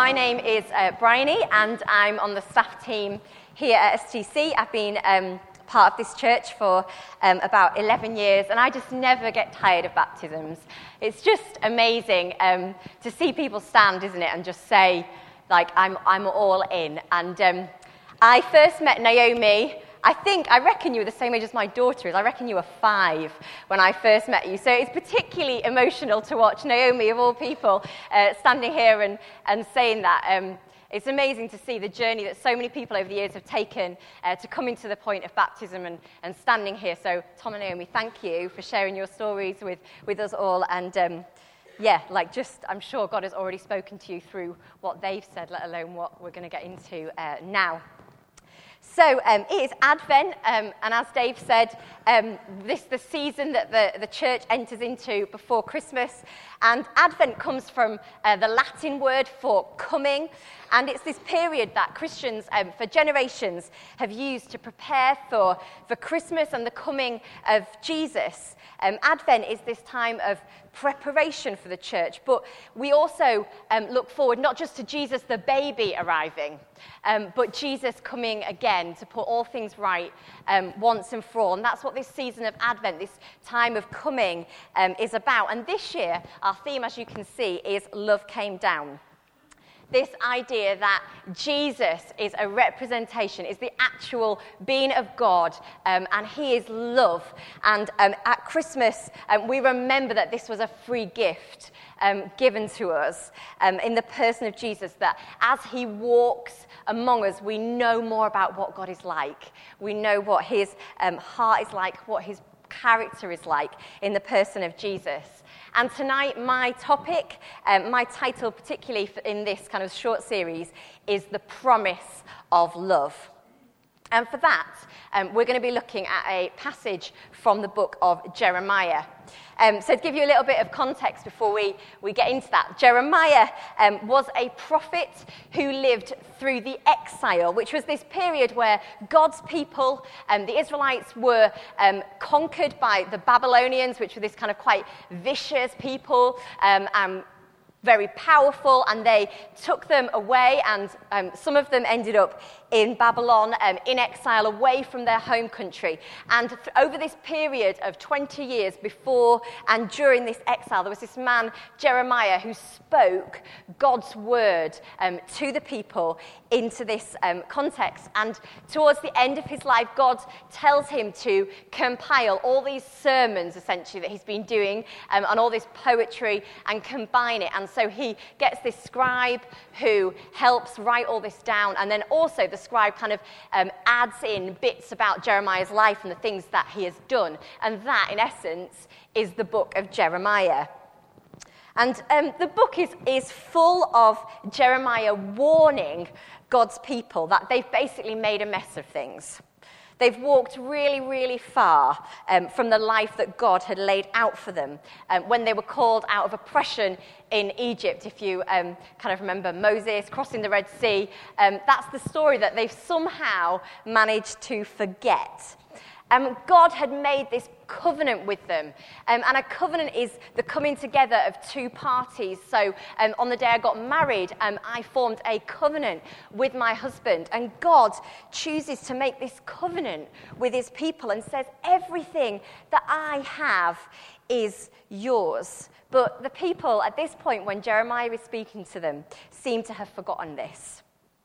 My name is Bryony, and I'm on the staff team here at STC. I've been part of this church for about 11 years, and I just never get tired of baptisms. It's just amazing to see people stand, isn't it, and just say, like, I'm all in. And I first met Naomi. I reckon you were the same age as my daughter is. I reckon you were 5 when I first met you. So it's particularly emotional to watch Naomi, of all people, standing here and saying that. It's amazing to see the journey that so many people over the years have taken to coming to the point of baptism and standing here. So Tom and Naomi, thank you for sharing your stories with us all. And I'm sure God has already spoken to you through what they've said, let alone what we're going to get into now. So it is Advent, and as Dave said, this is the season that the church enters into before Christmas. And Advent comes from the Latin word for coming, and it's this period that Christians for generations have used to prepare for Christmas and the coming of Jesus. Advent is this time of preparation for the church, but we also look forward not just to Jesus the baby arriving, but Jesus coming again to put all things right once and for all. And that's what this season of Advent, this time of coming, is about. And this year, our theme, as you can see, is Love Came Down. This idea that Jesus is a representation, is the actual being of God, and he is love. And at Christmas, we remember that this was a free gift given to us in the person of Jesus, that as he walks among us, we know more about what God is like. We know what his heart is like, what his character is like in the person of Jesus. And tonight, my topic, my title particularly in this kind of short series, is The Promise of Love. And for that, we're going to be looking at a passage from the book of Jeremiah. So to give you a little bit of context before we get into that, Jeremiah was a prophet who lived through the exile, which was this period where God's people, the Israelites, were conquered by the Babylonians, which were this kind of quite vicious people, very powerful, and they took them away, and some of them ended up in Babylon, in exile, away from their home country. And over this period of 20 years before and during this exile, there was this man, Jeremiah, who spoke God's word to the people into this context. And towards the end of his life, God tells him to compile all these sermons, essentially, that he's been doing, and all this poetry, and combine it. And so he gets this scribe who helps write all this down, and then also the scribe kind of adds in bits about Jeremiah's life and the things that he has done. And that, in essence, is the book of Jeremiah. And the book is full of Jeremiah warning God's people that they've basically made a mess of things. They've walked really, really far from the life that God had laid out for them when they were called out of oppression in Egypt. If you kind of remember Moses crossing the Red Sea, that's the story that they've somehow managed to forget. God had made this covenant with them, and a covenant is the coming together of two parties. So on the day I got married, I formed a covenant with my husband, and God chooses to make this covenant with his people and says, everything that I have is yours. But the people at this point, when Jeremiah is speaking to them, seem to have forgotten this.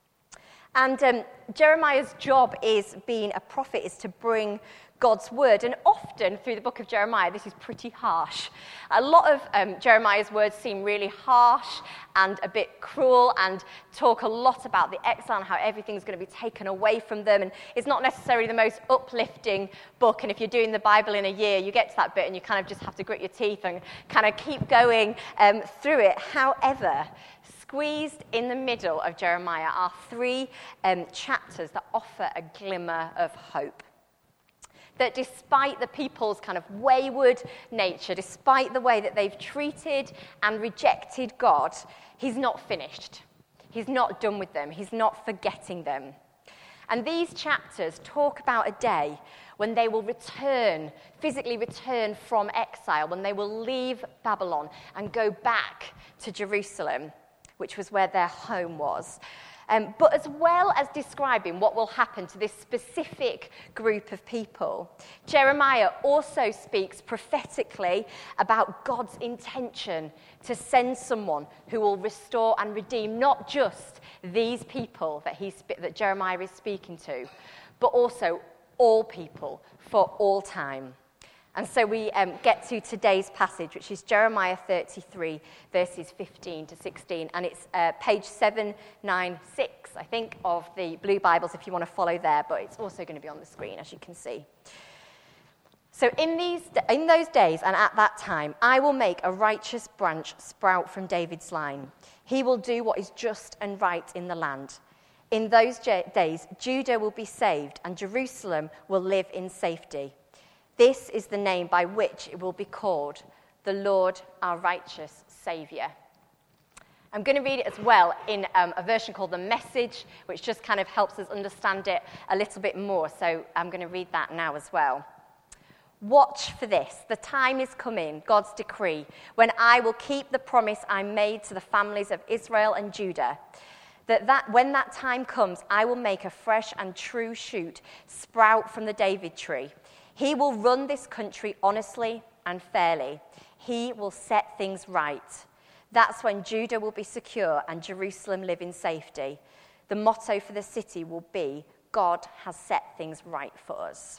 And Jeremiah's job is being a prophet, is to bring God's word. And often through the book of Jeremiah, this is pretty harsh. A lot of Jeremiah's words seem really harsh and a bit cruel, and talk a lot about the exile and how everything's going to be taken away from them. And it's not necessarily the most uplifting book. And if you're doing the Bible in a year, you get to that bit and you kind of just have to grit your teeth and kind of keep going through it. However, squeezed in the middle of Jeremiah are 3 chapters that offer a glimmer of hope. That despite the people's kind of wayward nature, despite the way that they've treated and rejected God, he's not finished. He's not done with them. He's not forgetting them. And these chapters talk about a day when they will return, physically return from exile, when they will leave Babylon and go back to Jerusalem. which was where their home was. But as well as describing what will happen to this specific group of people, Jeremiah also speaks prophetically about God's intention to send someone who will restore and redeem not just these people that Jeremiah is speaking to, but also all people for all time. And so we get to today's passage, which is Jeremiah 33, verses 15 to 16. And it's page 796, I think, of the Blue Bibles, if you want to follow there. But it's also going to be on the screen, as you can see. So in those days and at that time, I will make a righteous branch sprout from David's line. He will do what is just and right in the land. In those days, Judah will be saved, and Jerusalem will live in safety. This is the name by which it will be called, the Lord our righteous Saviour. I'm going to read it as well in a version called The Message, which just kind of helps us understand it a little bit more. So I'm going to read that now as well. Watch for this. The time is coming, God's decree, when I will keep the promise I made to the families of Israel and Judah. That when that time comes, I will make a fresh and true shoot sprout from the David tree. He will run this country honestly and fairly. He will set things right. That's when Judah will be secure and Jerusalem live in safety. The motto for the city will be, God has set things right for us.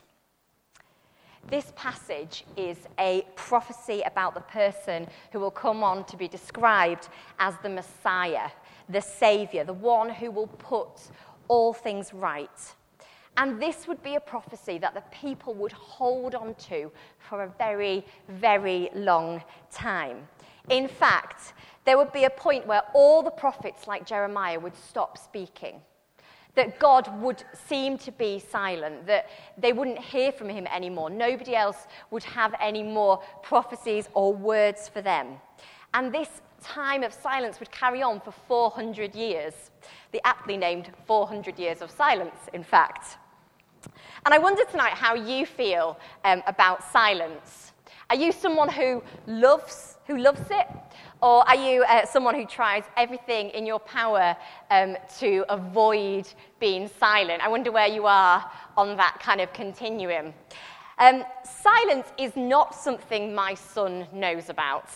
This passage is a prophecy about the person who will come on to be described as the Messiah, the Saviour, the one who will put all things right. And this would be a prophecy that the people would hold on to for a very, very long time. In fact, there would be a point where all the prophets like Jeremiah would stop speaking, that God would seem to be silent, that they wouldn't hear from him anymore. Nobody else would have any more prophecies or words for them. And this time of silence would carry on for 400 years, the aptly named 400 years of silence, in fact. And I wonder tonight how you feel about silence. Are you someone who loves it? Or are you someone who tries everything in your power to avoid being silent? I wonder where you are on that kind of continuum. Silence is not something my son knows about.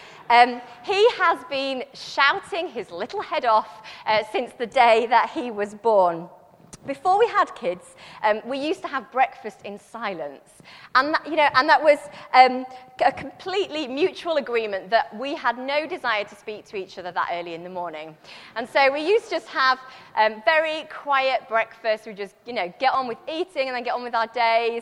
He has been shouting his little head off since the day that he was born. Before we had kids, we used to have breakfast in silence, and that was a completely mutual agreement that we had no desire to speak to each other that early in the morning. And so we used to just have very quiet breakfast. We just get on with eating and then get on with our days.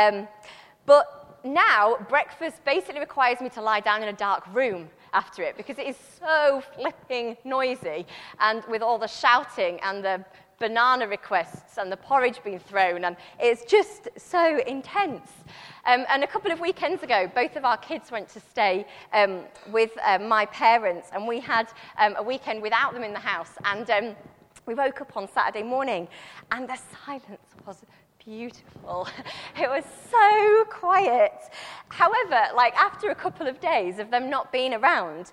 But now breakfast basically requires me to lie down in a dark room after it because it is so flipping noisy, and with all the shouting and the banana requests and the porridge being thrown, and it's just so intense. And a couple of weekends ago, both of our kids went to stay with my parents, and we had a weekend without them in the house. And we woke up on Saturday morning, and the silence was beautiful. It was so quiet. However, after a couple of days of them not being around,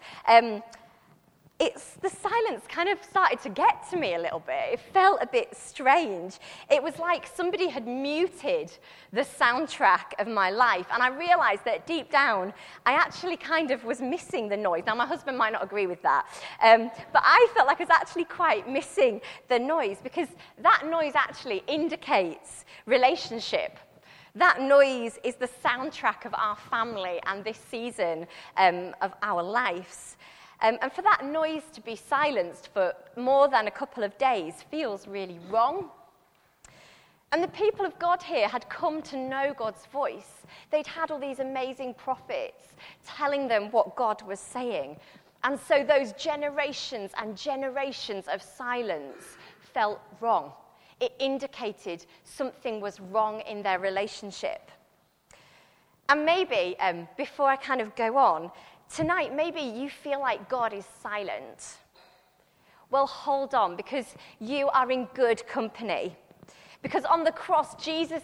the silence kind of started to get to me a little bit. It felt a bit strange. It was like somebody had muted the soundtrack of my life, and I realized that deep down, I actually kind of was missing the noise. Now, my husband might not agree with that, but I felt like I was actually quite missing the noise, because that noise actually indicates relationship. That noise is the soundtrack of our family and this season of our lives. And for that noise to be silenced for more than a couple of days feels really wrong. And the people of God here had come to know God's voice. They'd had all these amazing prophets telling them what God was saying. And so those generations and generations of silence felt wrong. It indicated something was wrong in their relationship. And maybe, before I kind of go on, tonight, maybe you feel like God is silent. Well, hold on, because you are in good company. Because on the cross, Jesus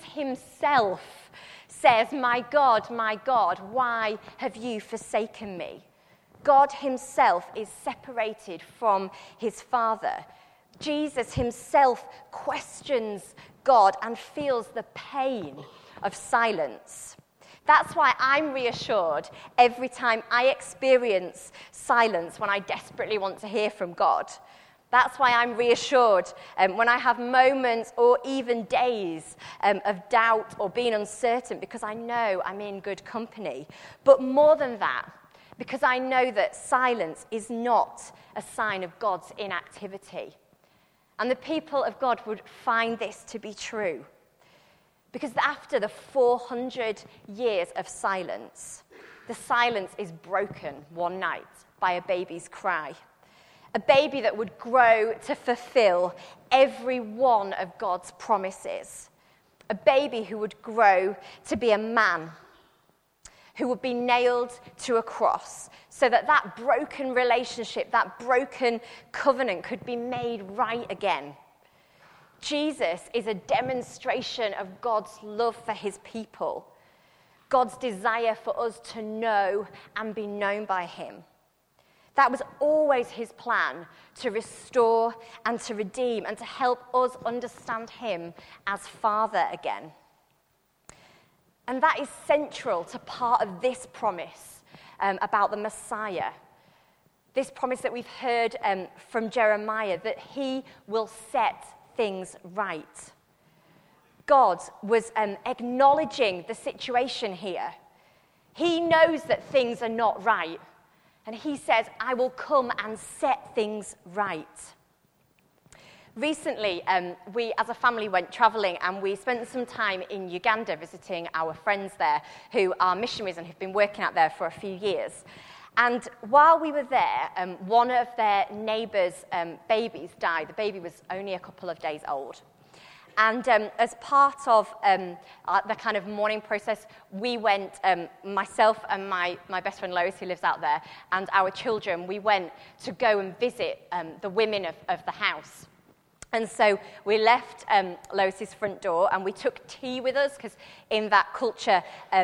himself says, my God, why have you forsaken me?" God himself is separated from his Father. Jesus himself questions God and feels the pain of silence. That's why I'm reassured every time I experience silence when I desperately want to hear from God. That's why I'm reassured when I have moments or even days of doubt or being uncertain, because I know I'm in good company. But more than that, because I know that silence is not a sign of God's inactivity. And the people of God would find this to be true. Because after the 400 years of silence, the silence is broken one night by a baby's cry. A baby that would grow to fulfill every one of God's promises. A baby who would grow to be a man, who would be nailed to a cross, so that that broken relationship, that broken covenant could be made right again. Jesus is a demonstration of God's love for his people, God's desire for us to know and be known by him. That was always his plan, to restore and to redeem and to help us understand him as Father again. And that is central to part of this promise about the Messiah. This promise that we've heard from Jeremiah, that he will set things right. God was acknowledging the situation here. He knows that things are not right. And he says, I will come and set things right. Recently, we as a family went travelling and we spent some time in Uganda visiting our friends there who are missionaries and who've been working out there for a few years. And while we were there, one of their neighbours' babies died. The baby was only a couple of days old. And as part of the kind of mourning process, we went, myself and my best friend Lois, who lives out there, and our children, we went to go and visit the women of the house. And so we left Lois's front door and we took tea with us, because in that culture,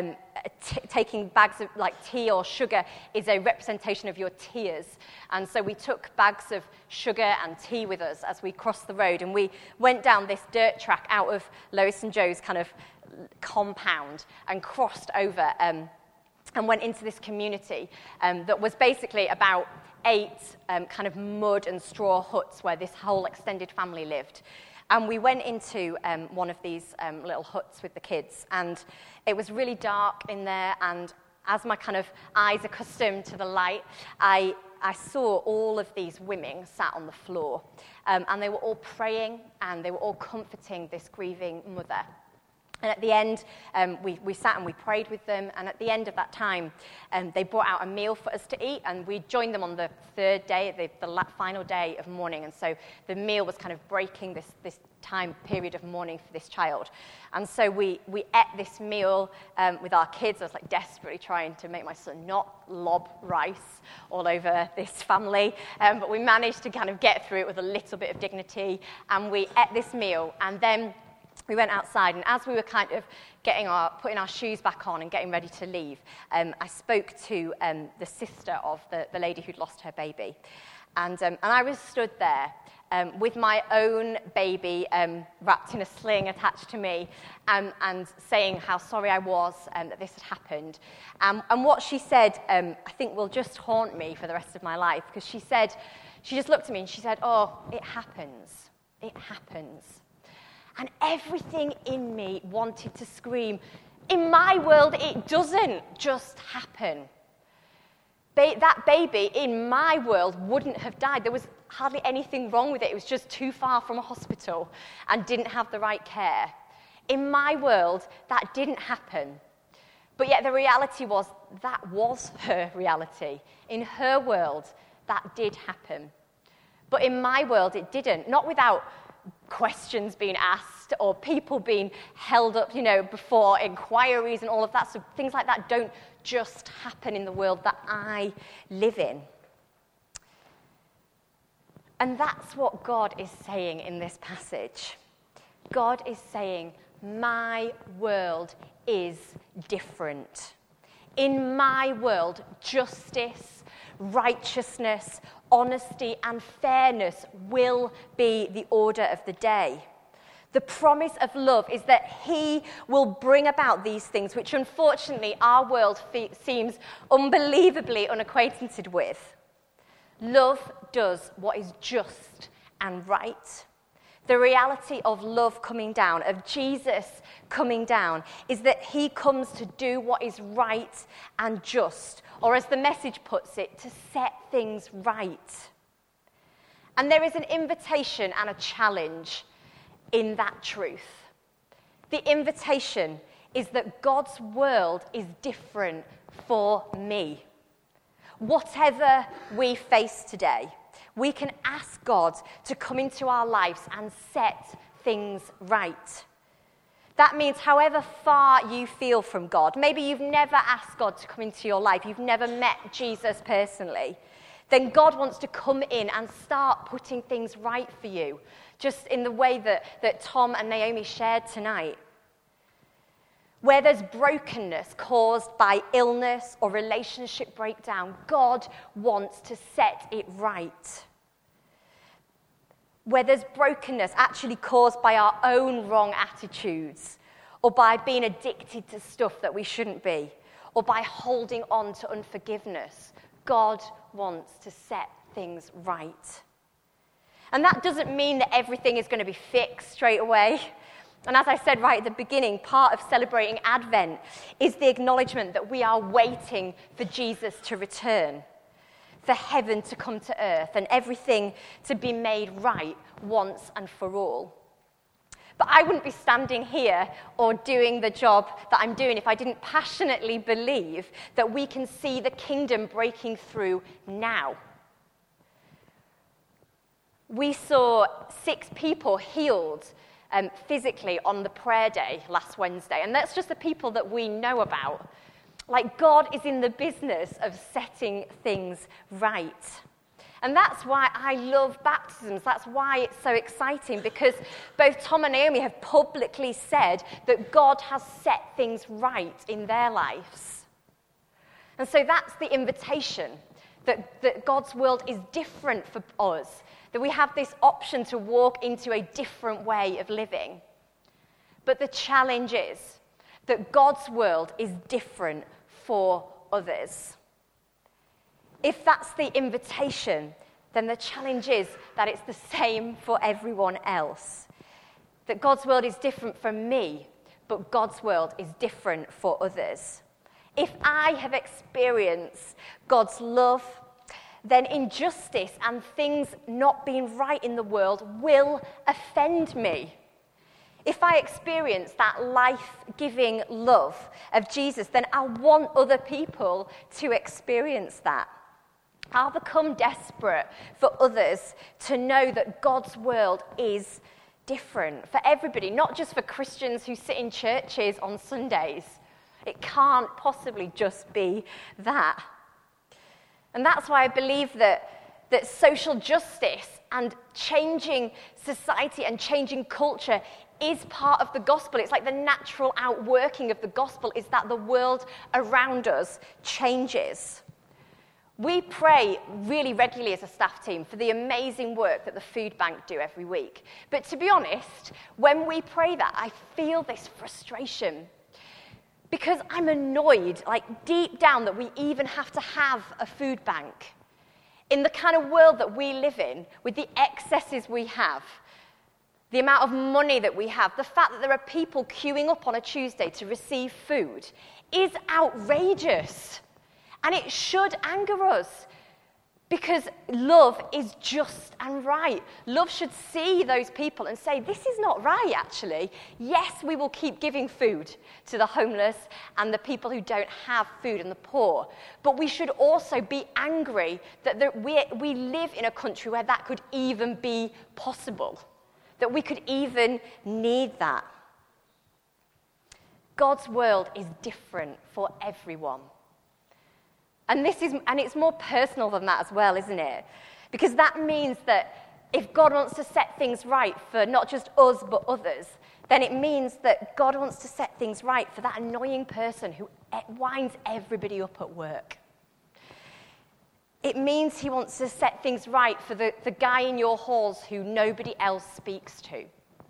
taking bags of like tea or sugar is a representation of your tears. And so we took bags of sugar and tea with us as we crossed the road. And we went down this dirt track out of Lois and Joe's kind of compound and crossed over and went into this community that was basically about 8 kind of mud and straw huts where this whole extended family lived. And we went into one of these little huts with the kids, and it was really dark in there, and as my kind of eyes accustomed to the light, I saw all of these women sat on the floor, and they were all praying, and they were all comforting this grieving mother. And at the end, we sat and we prayed with them. And at the end of that time, they brought out a meal for us to eat. And we joined them on the third day, the final day of mourning. And so the meal was kind of breaking this time period of mourning for this child. And so we ate this meal with our kids. I was like desperately trying to make my son not lob rice all over this family. But we managed to kind of get through it with a little bit of dignity. And we ate this meal. And then we went outside, and as we were kind of putting our shoes back on and getting ready to leave, I spoke to the sister of the lady who'd lost her baby. And I was stood there with my own baby wrapped in a sling attached to me, and saying how sorry I was that this had happened. And what she said, I think will just haunt me for the rest of my life, because she just looked at me and she said, "Oh, it happens. It happens." And everything in me wanted to scream, in my world, it doesn't just happen. That baby, in my world, wouldn't have died. There was hardly anything wrong with it. It was just too far from a hospital and didn't have the right care. In my world, that didn't happen. But yet the reality was, that was her reality. In her world, that did happen. But in my world, it didn't. Not without questions being asked or people being held up, before inquiries and all of that. So things like that don't just happen in the world that I live in. And that's what God is saying in this passage. God is saying, my world is different. In my world, justice, righteousness, honesty, and fairness will be the order of the day. The promise of love is that he will bring about these things, which unfortunately our world seems unbelievably unacquainted with. Love does what is just and right. The reality of love coming down, of Jesus coming down, is that he comes to do what is right and just, or as the Message puts it, to set things right. And there is an invitation and a challenge in that truth. The invitation is that God's world is different for me. Whatever we face today, we can ask God to come into our lives and set things right. That means however far you feel from God, maybe you've never asked God to come into your life, you've never met Jesus personally, then God wants to come in and start putting things right for you, just in the way that Tom and Naomi shared tonight. Where there's brokenness caused by illness or relationship breakdown, God wants to set it right. Where there's brokenness actually caused by our own wrong attitudes, or by being addicted to stuff that we shouldn't be, or by holding on to unforgiveness, God wants to set things right. And that doesn't mean that everything is going to be fixed straight away. And as I said right at the beginning, part of celebrating Advent is the acknowledgement that we are waiting for Jesus to return, for heaven to come to earth, and everything to be made right once and for all. But I wouldn't be standing here or doing the job that I'm doing if I didn't passionately believe that we can see the kingdom breaking through now. We saw 6 people healed physically on the prayer day last Wednesday. And that's just the people that we know about. Like, God is in the business of setting things right. And that's why I love baptisms. That's why it's so exciting, because both Tom and Naomi have publicly said that God has set things right in their lives. And so that's the invitation, that God's world is different for us, that we have this option to walk into a different way of living. But the challenge is that God's world is different for others. If that's the invitation, then the challenge is that it's the same for everyone else. That God's world is different from me, but God's world is different for others. If I have experienced God's love, then injustice and things not being right in the world will offend me. If I experience that life-giving love of Jesus, then I want other people to experience that. I'll become desperate for others to know that God's world is different for everybody, not just for Christians who sit in churches on Sundays. It can't possibly just be that. And that's why I believe that social justice and changing society and changing culture is part of the gospel. It's like the natural outworking of the gospel is that the world around us changes. We pray really regularly as a staff team for the amazing work that the food bank do every week. But to be honest, when we pray that, I feel this frustration. Because I'm annoyed, like deep down, that we even have to have a food bank. In the kind of world that we live in, with the excesses we have, the amount of money that we have, the fact that there are people queuing up on a Tuesday to receive food is outrageous. And it should anger us. Because love is just and right. Love should see those people and say, this is not right, actually. Yes, we will keep giving food to the homeless and the people who don't have food and the poor. But we should also be angry that we live in a country where that could even be possible, that we could even need that. God's world is different for everyone. And it's more personal than that as well, isn't it? Because that means that if God wants to set things right for not just us but others, then it means that God wants to set things right for that annoying person who winds everybody up at work. It means he wants to set things right for the guy in your halls who nobody else speaks to.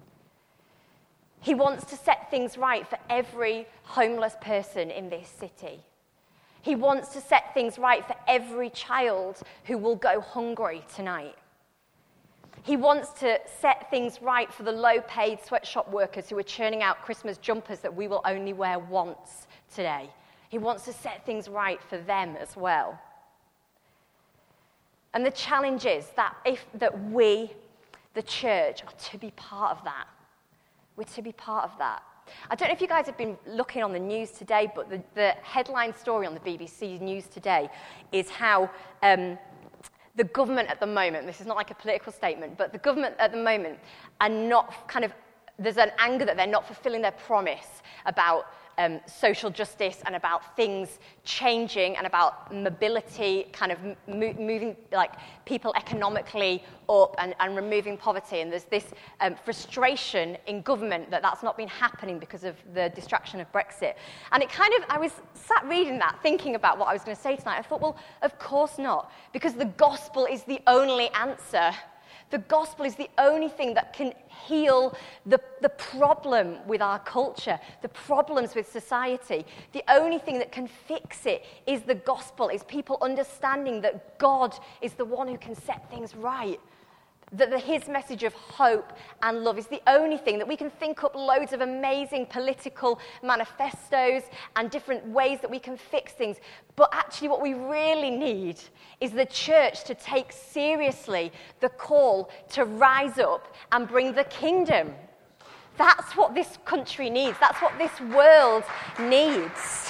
He wants to set things right for every homeless person in this city. He wants to set things right for every child who will go hungry tonight. He wants to set things right for the low-paid sweatshop workers who are churning out Christmas jumpers that we will only wear once today. He wants to set things right for them as well. And the challenge is that we, the church, are to be part of that. We're to be part of that. I don't know if you guys have been looking on the news today, but the headline story on the BBC News today is how the government at the moment, this is not like a political statement, but the government at the moment are not there's an anger that they're not fulfilling their promise about social justice and about things changing and about mobility, moving people economically up and removing poverty. And there's this frustration in government that that's not been happening because of the distraction of Brexit. And I was sat reading that, thinking about what I was going to say tonight. I thought, well, of course not, because the gospel is the only answer. The gospel is the only thing that can heal the problem with our culture, the problems with society. The only thing that can fix it is the gospel, is people understanding that God is the one who can set things right. That his message of hope and love is the only thing that we can think up loads of amazing political manifestos and different ways that we can fix things. But actually what we really need is the church to take seriously the call to rise up and bring the kingdom. That's what this country needs. That's what this world needs.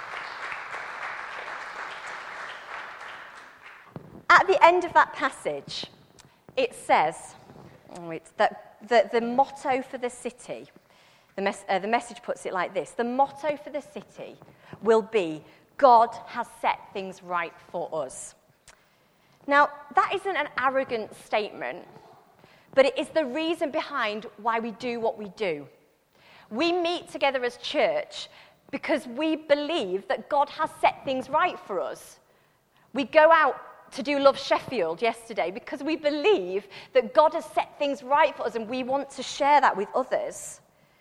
At the end of that passage, it says that the motto for the city, the message puts it like this: the motto for the city will be, God has set things right for us. Now, that isn't an arrogant statement, but it is the reason behind why we do what we do. We meet together as church because we believe that God has set things right for us. We go out to do Love Sheffield yesterday because we believe that God has set things right for us and we want to share that with others.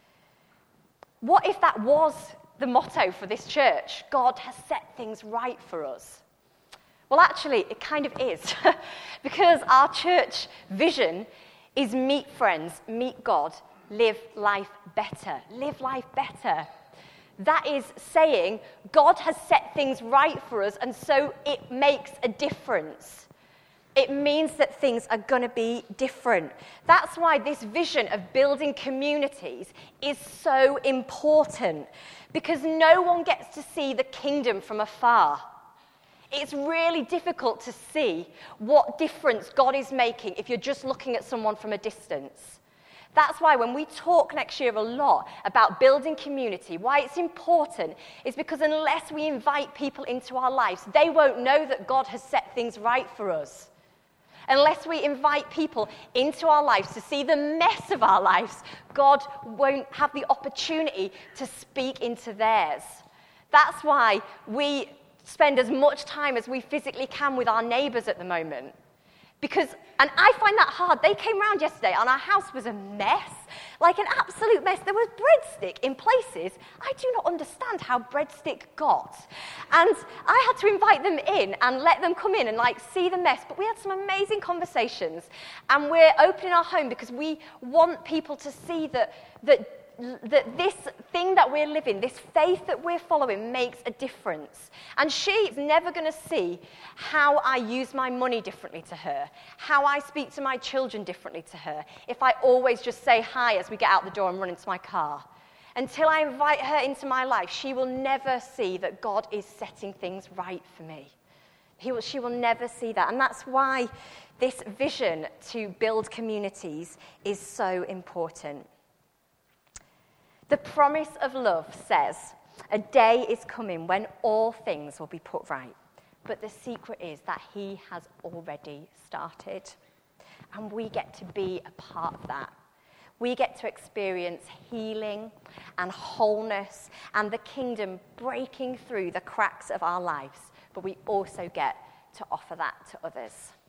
What if that was the motto for this church? God has set things right for us. Well, actually, it kind of is because our church vision is meet friends, meet God, live life better. Live life better. That is saying God has set things right for us, and so it makes a difference. It means that things are going to be different. That's why this vision of building communities is so important, because no one gets to see the kingdom from afar. It's really difficult to see what difference God is making if you're just looking at someone from a distance. That's why when we talk next year a lot about building community, why it's important is because unless we invite people into our lives, they won't know that God has set things right for us. Unless we invite people into our lives to see the mess of our lives, God won't have the opportunity to speak into theirs. That's why we spend as much time as we physically can with our neighbours at the moment. And I find that hard. They came round yesterday and our house was a mess, like an absolute mess. There was breadstick in places I do not understand how breadstick got. And I had to invite them in and let them come in and see the mess. But we had some amazing conversations. And we're opening our home because we want people to see that this thing that we're living, this faith that we're following makes a difference. And she's never going to see how I use my money differently to her, how I speak to my children differently to her, if I always just say hi as we get out the door and run into my car. Until I invite her into my life, she will never see that God is setting things right for me. She will never see that. And that's why this vision to build communities is so important. The promise of love says, a day is coming when all things will be put right. But the secret is that he has already started. And we get to be a part of that. We get to experience healing and wholeness and the kingdom breaking through the cracks of our lives. But we also get to offer that to others.